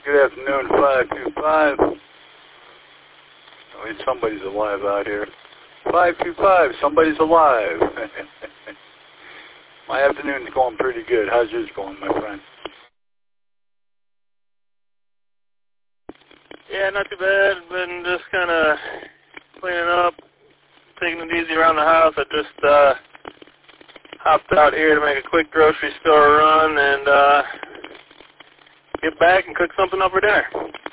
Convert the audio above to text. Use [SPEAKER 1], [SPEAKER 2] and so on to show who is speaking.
[SPEAKER 1] Good afternoon, 525. At least somebody's alive out here. 525, somebody's alive. My afternoon's going pretty good. How's yours going, my friend?
[SPEAKER 2] Yeah, not too bad. Been just kind of cleaning up, taking it easy around the house. I just hopped out here to make a quick grocery store run and get back and cook something up for dinner.